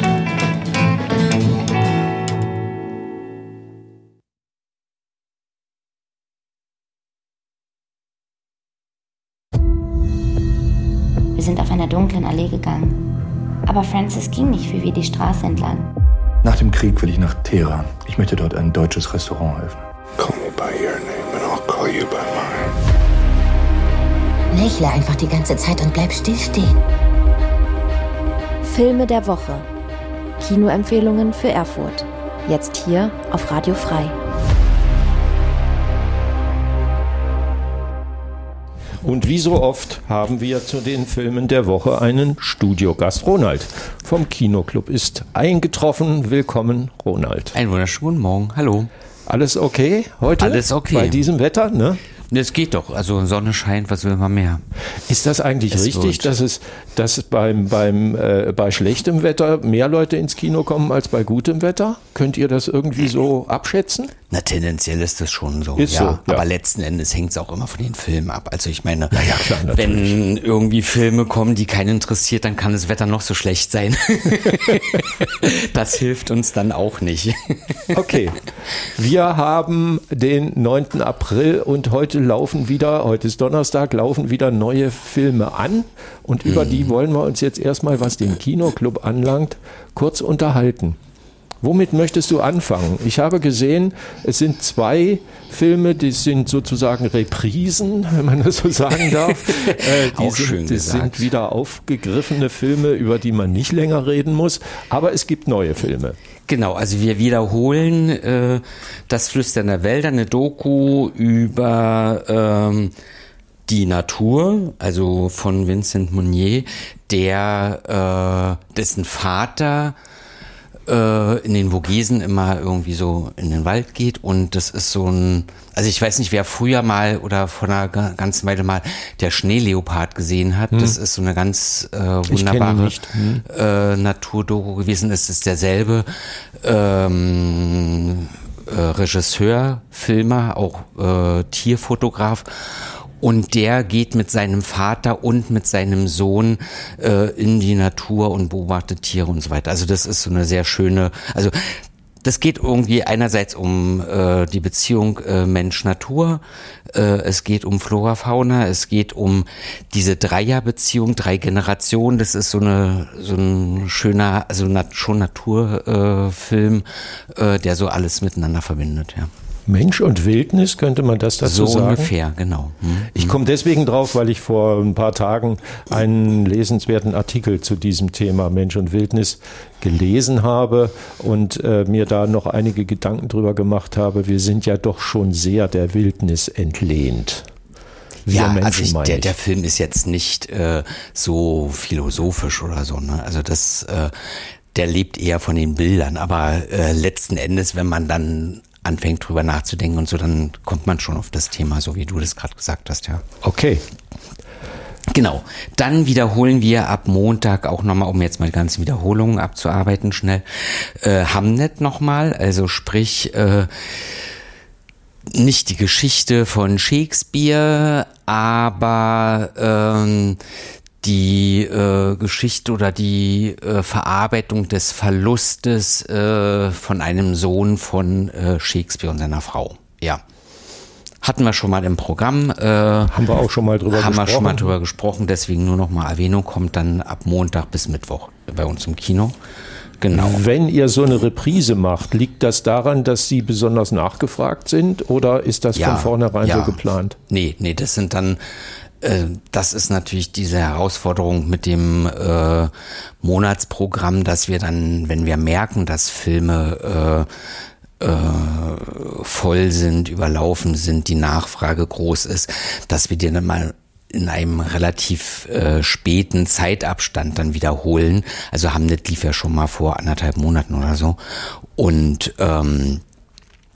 Wir sind auf einer dunklen Allee gegangen. Aber Francis ging nicht wie wir die Straße entlang. Nach dem Krieg will ich nach Teheran. Ich möchte dort ein deutsches Restaurant öffnen. Call me by your name and I'll call you by mine. Lächle einfach die ganze Zeit und bleib still stehen. Filme der Woche. Kinoempfehlungen für Erfurt. Jetzt hier auf Radio Frei. Und wie so oft haben wir zu den Filmen der Woche einen Studiogast. Ronald vom Kinoclub ist eingetroffen. Willkommen, Ronald. Einen wunderschönen Morgen. Hallo. Alles okay heute? Alles okay. Bei diesem Wetter, ne? Es geht doch. Also Sonne scheint, was will man mehr? Ist das eigentlich es richtig, wird. dass es dass beim, beim, äh, bei schlechtem Wetter mehr Leute ins Kino kommen als bei gutem Wetter? Könnt ihr das irgendwie so abschätzen? Na, tendenziell ist das schon so. Ist ja. so, ja. Aber letzten Endes hängt es auch immer von den Filmen ab. Also ich meine, ja, ja, klar, wenn irgendwie Filme kommen, die keinen interessiert, dann kann das Wetter noch so schlecht sein. Das hilft uns dann auch nicht. Okay, wir haben den neunten April und heute laufen wieder, heute ist Donnerstag, laufen wieder neue Filme an. Und über hm. die wollen wir uns jetzt erstmal, was den Kinoclub anlangt, kurz unterhalten. Womit möchtest du anfangen? Ich habe gesehen, es sind zwei Filme, die sind sozusagen Reprisen, wenn man das so sagen darf. Äh, die Auch sind, schön das gesagt. sind wieder aufgegriffene Filme, über die man nicht länger reden muss. Aber es gibt neue Filme. Genau, also wir wiederholen äh, das Flüstern der Wälder, eine Doku über ähm, die Natur, also von Vincent Munier, der äh, dessen Vater in den Vogesen immer irgendwie so in den Wald geht und das ist so ein, also ich weiß nicht, wer früher mal oder vor einer ganzen Weile mal der Schneeleopard gesehen hat, hm. das ist so eine ganz äh, wunderbare hm. äh, Naturdoku gewesen, es ist derselbe ähm, äh, Regisseur, Filmer, auch äh, Tierfotograf. Und der geht mit seinem Vater und mit seinem Sohn äh, in die Natur und beobachtet Tiere und so weiter. Also das ist so eine sehr schöne, also das geht irgendwie einerseits um äh, die Beziehung äh, Mensch-Natur, äh, es geht um Flora, Fauna, es geht um diese Dreierbeziehung, drei Generationen, das ist so eine so ein schöner, also nat- schon Naturfilm, äh, äh, der so alles miteinander verbindet, ja. Mensch und Wildnis, könnte man das dazu so sagen? So ungefähr, genau. Hm. Ich komme deswegen drauf, weil ich vor ein paar Tagen einen lesenswerten Artikel zu diesem Thema Mensch und Wildnis gelesen habe und äh, mir da noch einige Gedanken drüber gemacht habe. Wir sind ja doch schon sehr der Wildnis entlehnt. Wir ja, Menschen, also ich, der, ich. der Film ist jetzt nicht äh, so philosophisch oder so, ne? Also das, äh, der lebt eher von den Bildern, aber äh, letzten Endes, wenn man dann anfängt drüber nachzudenken und so, dann kommt man schon auf das Thema, so wie du das gerade gesagt hast, ja. Okay. Genau. Dann wiederholen wir ab Montag auch nochmal, um jetzt mal die ganzen Wiederholungen abzuarbeiten, schnell, äh, Hamnet nochmal, also sprich, äh, nicht die Geschichte von Shakespeare, aber ähm, die äh, Geschichte oder die äh, Verarbeitung des Verlustes äh, von einem Sohn von äh, Shakespeare und seiner Frau. Ja. Hatten wir schon mal im Programm. Äh, haben wir auch schon mal drüber haben gesprochen. Haben wir schon mal drüber gesprochen, deswegen nur noch mal Erwähnung, kommt dann ab Montag bis Mittwoch bei uns im Kino. Genau. Wenn ihr so eine Reprise macht, liegt das daran, dass sie besonders nachgefragt sind oder ist das ja, von vornherein ja. so geplant? Nee, nee, das sind dann das ist natürlich diese Herausforderung mit dem äh, Monatsprogramm, dass wir dann, wenn wir merken, dass Filme äh, äh, voll sind, überlaufen sind, die Nachfrage groß ist, dass wir die dann mal in einem relativ äh, späten Zeitabstand dann wiederholen. Also Hamnet lief ja schon mal vor anderthalb Monaten oder so. Und ähm,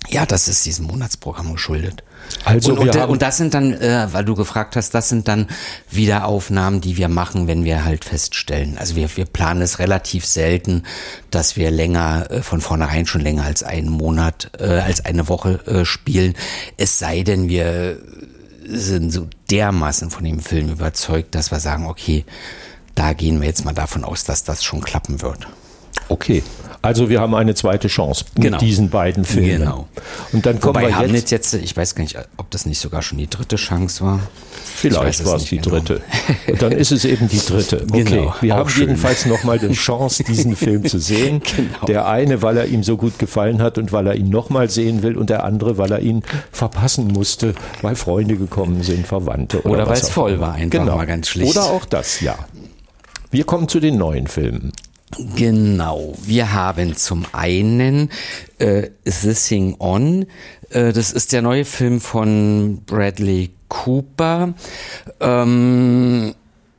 Ja, das ist diesem Monatsprogramm geschuldet. Also und, wir und, haben und das sind dann, äh, weil du gefragt hast, das sind dann Wiederaufnahmen, die wir machen, wenn wir halt feststellen. Also wir, wir planen es relativ selten, dass wir länger, äh, von vornherein schon länger als einen Monat, äh, als eine Woche äh, spielen. Es sei denn, wir sind so dermaßen von dem Film überzeugt, dass wir sagen, okay, da gehen wir jetzt mal davon aus, dass das schon klappen wird. Okay, also wir haben eine zweite Chance mit Genau. diesen beiden Filmen. Genau. Und dann kommen Wobei wir Hamlet jetzt, jetzt, ich weiß gar nicht, ob das nicht sogar schon die dritte Chance war. vielleicht war es die dritte. Und dann ist es eben die dritte. Okay, Genau, wir auch haben schön. jedenfalls nochmal die Chance, diesen Film zu sehen. Genau. Der eine, weil er ihm so gut gefallen hat und weil er ihn nochmal sehen will, und der andere, weil er ihn verpassen musste, weil Freunde gekommen sind, Verwandte. Oder, Oder was weil es auch voll immer. war, einfach genau. mal ganz schlicht. Oder auch das, ja. Wir kommen zu den neuen Filmen. Genau, wir haben zum einen äh, The Sing On, äh, das ist der neue Film von Bradley Cooper. Ähm,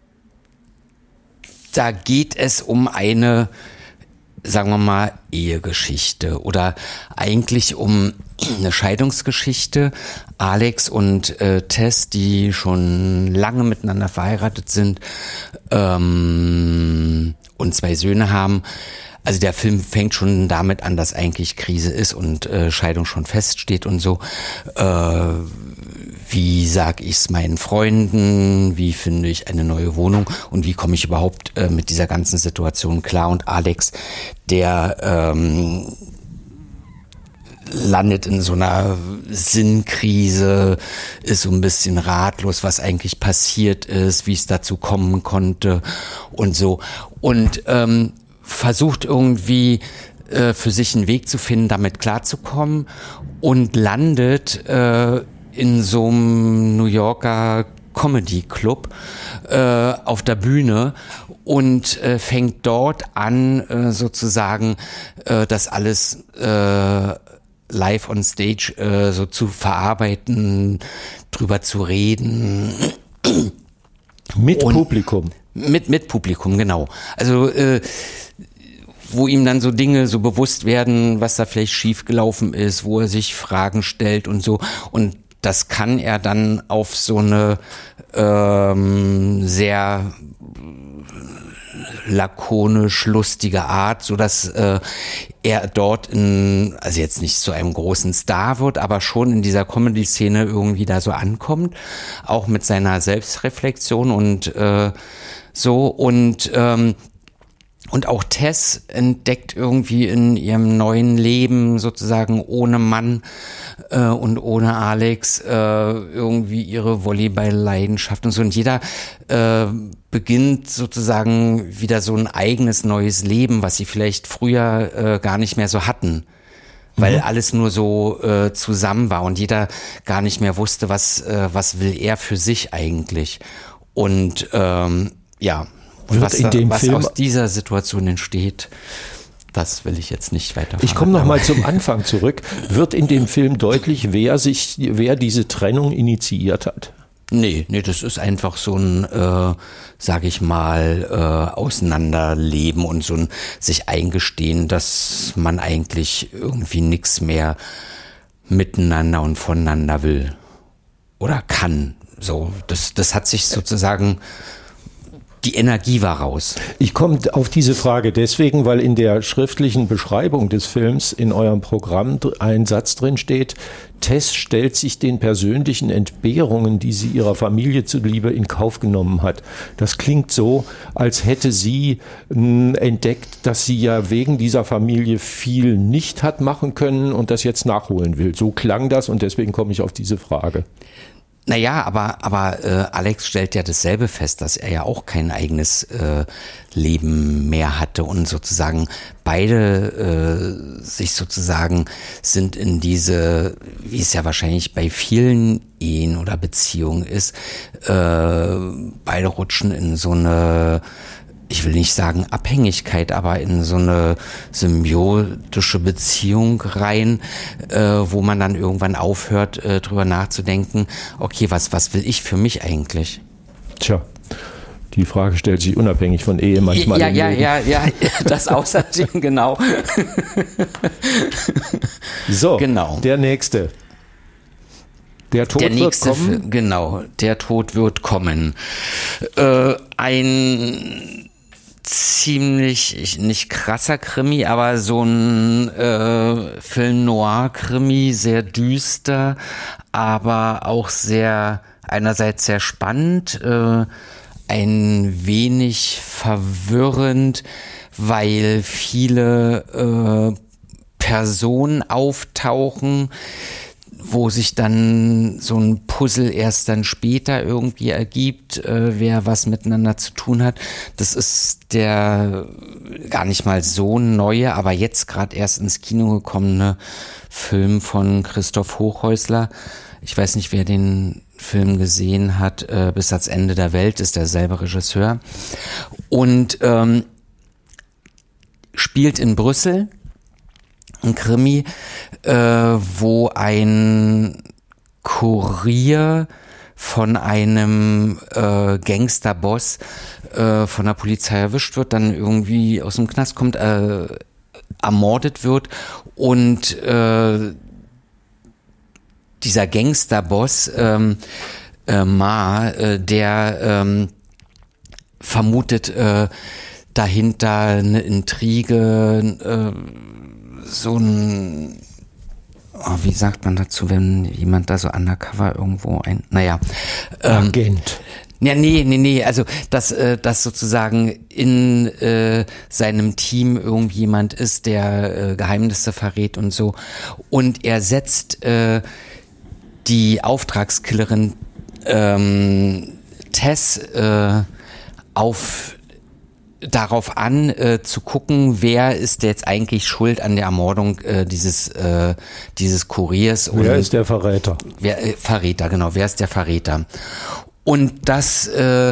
da geht es um eine, sagen wir mal, Ehegeschichte oder eigentlich um eine Scheidungsgeschichte. Alex und äh, Tess, die schon lange miteinander verheiratet sind, ähm, und zwei Söhne haben. Also der Film fängt schon damit an, dass eigentlich Krise ist und äh, Scheidung schon feststeht und so. Äh, wie sag ich's meinen Freunden? Wie finde ich eine neue Wohnung? Und wie komme ich überhaupt äh, mit dieser ganzen Situation klar? Und Alex, der ähm, landet in so einer Sinnkrise, ist so ein bisschen ratlos, was eigentlich passiert ist, wie es dazu kommen konnte und so. Und ähm, versucht irgendwie äh, für sich einen Weg zu finden, damit klarzukommen, und landet äh, in so einem New Yorker Comedy Club äh, auf der Bühne und äh, fängt dort an, äh, sozusagen äh, das alles äh, live on stage äh, so zu verarbeiten, drüber zu reden. Mit Und Publikum. Mit, mit Publikum, genau. Also äh, wo ihm dann so Dinge so bewusst werden, was da vielleicht schiefgelaufen ist, wo er sich Fragen stellt und so. Und das kann er dann auf so eine ähm, sehr lakonisch, lustige Art, so dass äh, er dort in, also jetzt nicht zu einem großen Star wird, aber schon in dieser Comedy-Szene irgendwie da so ankommt, auch mit seiner Selbstreflexion und äh, so und ähm, Und auch Tess entdeckt irgendwie in ihrem neuen Leben sozusagen ohne Mann äh, und ohne Alex äh, irgendwie ihre Volleyball-Leidenschaft und so. Und jeder äh, beginnt sozusagen wieder so ein eigenes neues Leben, was sie vielleicht früher äh, gar nicht mehr so hatten. Weil mhm. alles nur so äh, zusammen war und jeder gar nicht mehr wusste, was, äh, was will er für sich eigentlich. Und ähm, ja, und was, in dem was Film aus dieser Situation entsteht, das will ich jetzt nicht weiter verraten. Ich komme noch mal zum Anfang zurück. Wird in dem Film deutlich, wer sich, wer diese Trennung initiiert hat? Nee, nee, das ist einfach so ein, äh, sag ich mal, äh, Auseinanderleben und so ein sich eingestehen, dass man eigentlich irgendwie nichts mehr miteinander und voneinander will oder kann. So, das, das hat sich sozusagen, die Energie war raus. Ich komme auf diese Frage deswegen, weil in der schriftlichen Beschreibung des Films in eurem Programm ein Satz drin steht: Tess stellt sich den persönlichen Entbehrungen, die sie ihrer Familie zuliebe in Kauf genommen hat. Das klingt so, als hätte sie mh, entdeckt, dass sie ja wegen dieser Familie viel nicht hat machen können und das jetzt nachholen will. So klang das und deswegen komme ich auf diese Frage. Naja, aber, aber äh, Alex stellt ja dasselbe fest, dass er ja auch kein eigenes äh, Leben mehr hatte und sozusagen beide äh, sich sozusagen sind in diese, wie es ja wahrscheinlich bei vielen Ehen oder Beziehungen ist, äh, beide rutschen in so eine, ich will nicht sagen Abhängigkeit, aber in so eine symbiotische Beziehung rein, äh, wo man dann irgendwann aufhört, äh, drüber nachzudenken, okay, was, was will ich für mich eigentlich? Tja, Die Frage stellt sich unabhängig von Ehe manchmal. Ja, im ja, Leben. ja, ja, das außerdem, genau. So, genau. Der nächste. Der Tod der nächste, wird kommen. F- genau, der Tod wird kommen. Äh, ein ziemlich, nicht krasser Krimi, aber so ein äh, Film-Noir-Krimi, sehr düster, aber auch sehr, einerseits sehr spannend, äh, ein wenig verwirrend, weil viele äh, Personen auftauchen, wo sich dann so ein Puzzle erst dann später irgendwie ergibt, äh, wer was miteinander zu tun hat. Das ist der gar nicht mal so neue, aber jetzt gerade erst ins Kino gekommene Film von Christoph Hochhäusler. Ich weiß nicht, wer den Film gesehen hat, äh, Bis ans Ende der Welt, ist derselbe Regisseur. Und ähm, spielt in Brüssel. Ein Krimi, äh, wo ein Kurier von einem äh, Gangsterboss äh, von der Polizei erwischt wird, dann irgendwie aus dem Knast kommt, äh, ermordet wird und äh, dieser Gangsterboss ähm, äh, Ma, äh, der ähm, vermutet äh, dahinter eine Intrige, äh, so ein, oh, wie sagt man dazu, wenn jemand da so undercover irgendwo ein, naja. Ähm, Agent. Ja, nee, nee, nee, also, dass, äh, dass sozusagen in äh, seinem Team irgendjemand ist, der äh, Geheimnisse verrät und so. Und er setzt äh, die Auftragskillerin ähm, Tess äh, auf darauf an, äh, zu gucken, wer ist jetzt eigentlich schuld an der Ermordung äh, dieses äh, dieses Kuriers. Wer und ist der Verräter? Wer äh, Verräter, genau, wer ist der Verräter? Und das äh,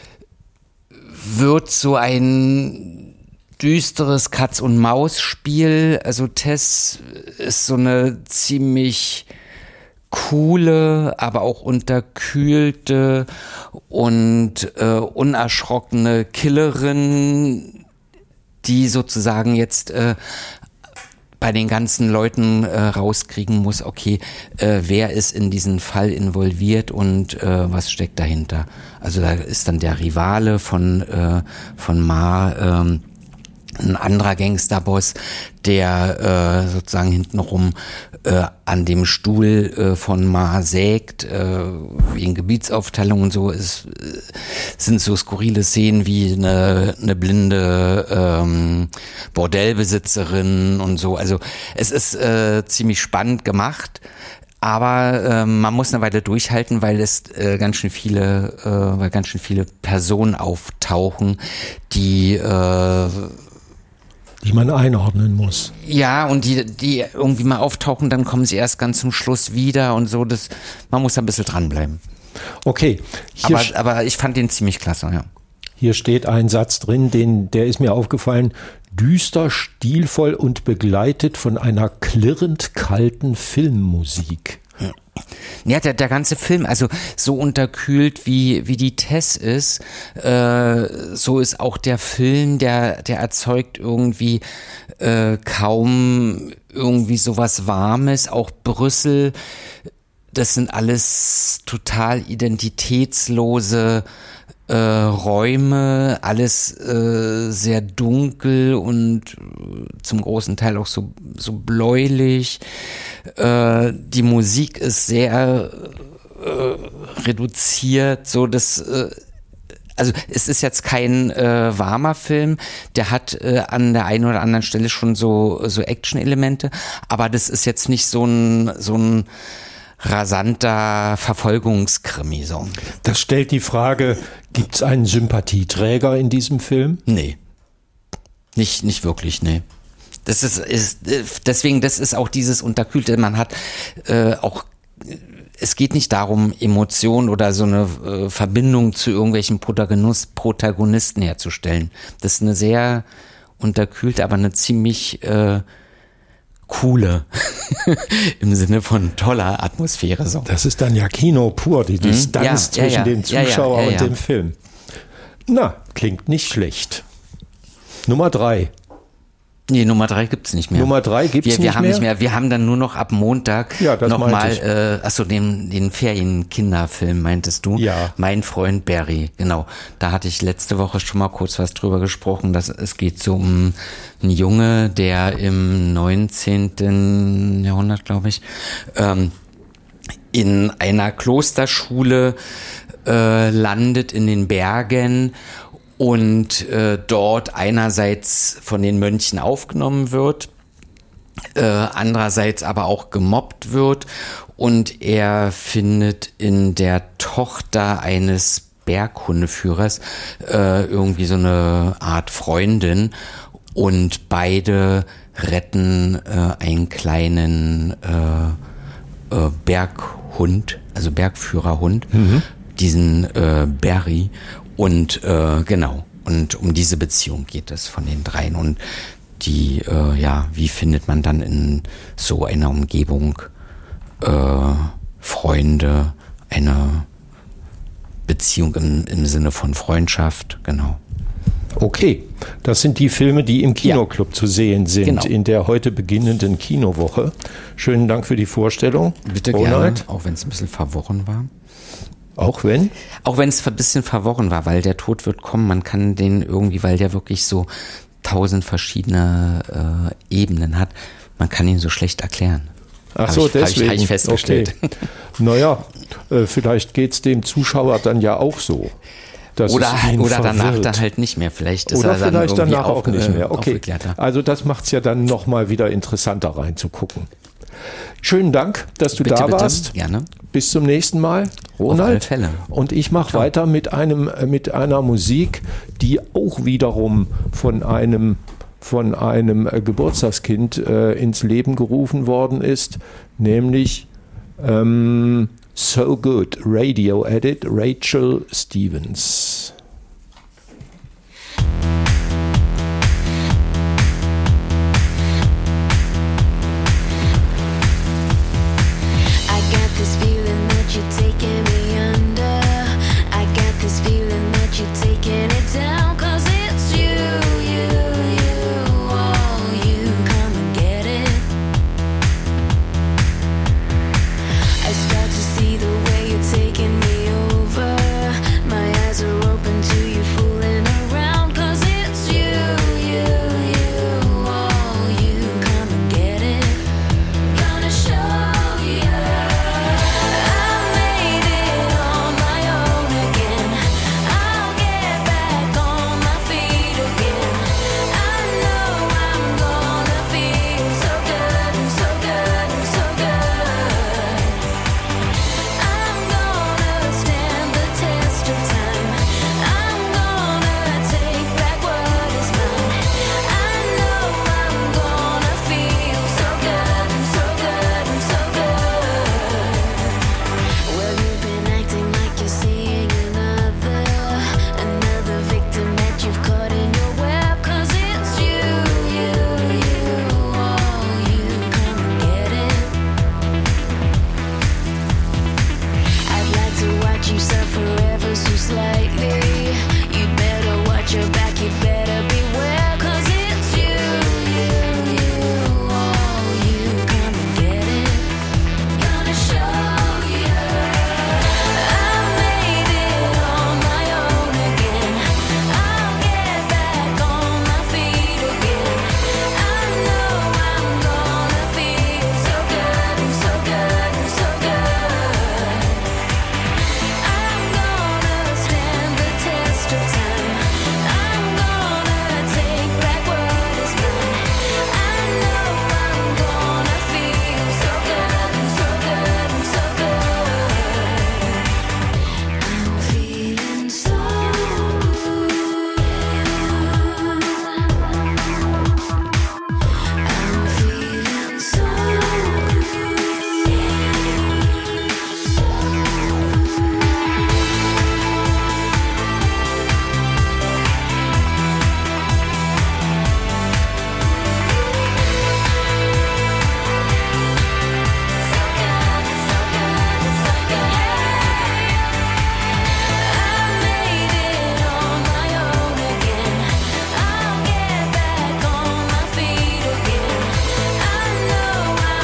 wird so ein düsteres Katz-und-Maus-Spiel. Also Tess ist so eine ziemlich coole, aber auch unterkühlte und äh, unerschrockene Killerin, die sozusagen jetzt äh, bei den ganzen Leuten äh, rauskriegen muss, okay, äh, wer ist in diesen Fall involviert und äh, was steckt dahinter. Also da ist dann der Rivale von, äh, von Ma, ähm, ein anderer Gangsterboss, der äh, sozusagen hintenrum äh, an dem Stuhl äh, von Ma sägt, äh, wegen Gebietsaufteilung und so. Es äh, sind so skurrile Szenen wie eine, eine blinde ähm, Bordellbesitzerin und so. Also es ist äh, ziemlich spannend gemacht. Aber äh, man muss eine Weile durchhalten, weil es äh, ganz schön viele, äh, weil ganz schön viele Personen auftauchen, die äh, die man einordnen muss. Ja, und die, die irgendwie mal auftauchen, dann kommen sie erst ganz zum Schluss wieder und so. Das, man muss ein bisschen dranbleiben. Okay. Aber, aber ich fand den ziemlich klasse, ja. Hier steht ein Satz drin, den, der ist mir aufgefallen. Düster, stilvoll und begleitet von einer klirrend kalten Filmmusik. Ja, der, der ganze Film, also so unterkühlt wie, wie die Tess ist, äh, so ist auch der Film, der, der erzeugt irgendwie äh, kaum irgendwie sowas Warmes. Auch Brüssel, das sind alles total identitätslose äh, Räume, alles äh, sehr dunkel und zum großen Teil auch so, so bläulich. Äh, die Musik ist sehr äh, reduziert, so das, äh, also es ist jetzt kein äh, warmer Film, der hat äh, an der einen oder anderen Stelle schon so, so Action-Elemente, aber das ist jetzt nicht so ein, so ein rasanter Verfolgungskrimi. So. Das stellt die Frage, gibt es einen Sympathieträger in diesem Film? Nee, nicht, nicht wirklich, nee. Das ist, ist deswegen, das ist auch dieses Unterkühlte, man hat äh, auch, es geht nicht darum, Emotionen oder so eine äh, Verbindung zu irgendwelchen Protagonist, Protagonisten herzustellen. Das ist eine sehr unterkühlte, aber eine ziemlich äh, coole, im Sinne von toller Atmosphäre. So. Das ist dann ja Kino pur, die Distanz ja, zwischen ja, ja, dem Zuschauer ja, ja, ja, und ja. dem Film. Na, klingt nicht schlecht. Nummer drei. Nee, Nummer drei gibt's nicht mehr. Nummer drei gibt's wir, wir nicht haben mehr? nicht mehr. Wir haben dann nur noch ab Montag ja, nochmal, äh, achso, den, den Ferien-Kinderfilm meintest du? Ja. Mein Freund Barry, genau. Da hatte ich letzte Woche schon mal kurz was drüber gesprochen. Dass es geht so um einen Junge, der im neunzehnten Jahrhundert, glaube ich, ähm, in einer Klosterschule äh, landet in den Bergen und äh, dort einerseits von den Mönchen aufgenommen wird, äh, andererseits aber auch gemobbt wird und er findet in der Tochter eines Berghundeführers äh, irgendwie so eine Art Freundin und beide retten äh, einen kleinen äh, äh, Berghund, also Bergführerhund, mhm. diesen äh, Barry. Und äh, genau, und um diese Beziehung geht es von den dreien. Und die, äh, ja, wie findet man dann in so einer Umgebung äh, Freunde, eine Beziehung im, im Sinne von Freundschaft, genau. Okay, das sind die Filme, die im Kinoclub ja. zu sehen sind, genau. in der heute beginnenden Kinowoche. Schönen Dank für die Vorstellung. Bitte Ronald. Gerne, auch wenn es ein bisschen verworren war. Auch wenn? Auch wenn es ein bisschen verworren war, weil der Tod wird kommen. Man kann den irgendwie, weil der wirklich so tausend verschiedene äh, Ebenen hat, man kann ihn so schlecht erklären. Ach so, ich, deswegen. Habe ich, hab ich festgestellt. Okay. Naja, äh, vielleicht geht es dem Zuschauer dann ja auch so. Oder, oder danach dann halt nicht mehr. Vielleicht ist oder er dann vielleicht irgendwie danach auch auf, nicht mehr. Okay, also das macht es ja dann nochmal wieder interessanter reinzugucken. Schönen Dank, dass du bitte, da bitte. warst. Gerne. Bis zum nächsten Mal, Ronald. Auf alle Fälle. Und ich mache weiter mit einem mit einer Musik, die auch wiederum von einem von einem Geburtstagskind äh, ins Leben gerufen worden ist, nämlich ähm, So Good Radio Edit, Rachel Stevens.